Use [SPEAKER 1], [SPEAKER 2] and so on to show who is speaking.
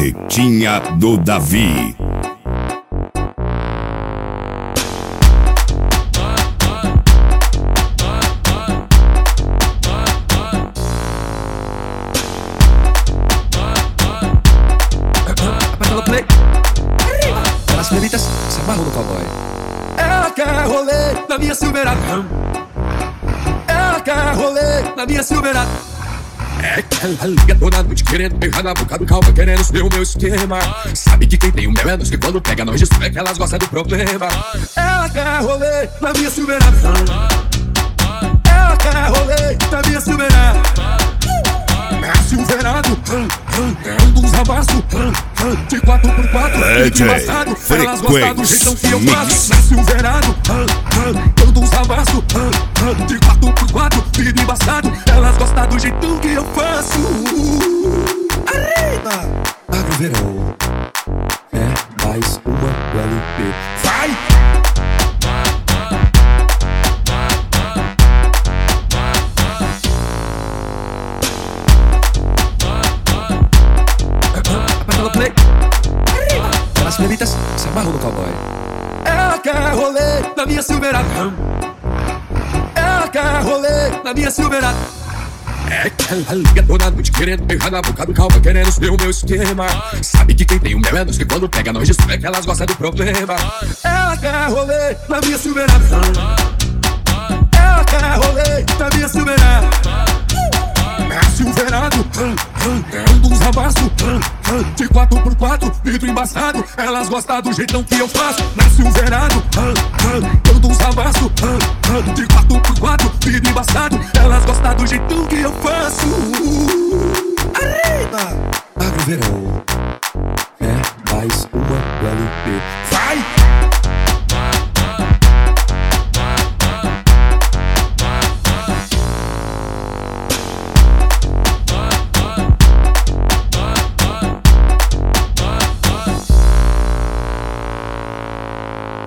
[SPEAKER 1] Marretinha do Davi.
[SPEAKER 2] Aperta no play. As senhoritas se amarram no cowboy. Ela quer rolê na minha Silverado. Ela quer rolê na minha Silverado. É que ela liga toda noite querendo beijar na boca do cowboy, querendo ser o meu esquema. Sabe que quem tem o mel é que quando pega nós destrói, que elas gostam do problema. Ela quer rolê na minha Silverado. Ela quer rolê na minha Silverado. É Silverado, é um dos amassos de 4x4,
[SPEAKER 1] DJ
[SPEAKER 2] embaçado. Elas gostam do jeitão que eu faço. É Silverado, é um dos amassos de 4x4, vidro embaçado. Elas gostam do jeitão que eu faço. Arriba! Paga o verão, é mais uma LP. Vai! Play. As senhoritas se amarram no cowboy. Ela quer rolê na minha Silverado. Ela quer rolê na minha Silverado. É que ela liga toda noite querendo beijar na boca do cowboy, querendo ser o meu esquema. Sabe que quem tem o mel é que quando pega nós destrói, que elas gostam do problema. Ela quer rolê na minha Silverado. Ela quer rolê na minha Silverado. É Silverado, é um dos amassos de 4x4, vidro embaçado. Elas gostam do jeitão que eu faço. É Silverado, é um dos amassos de 4x4, vidro embaçado. Elas gostam do jeitão que eu faço. Arriba! Paga o verão, é mais uma LP. Vai!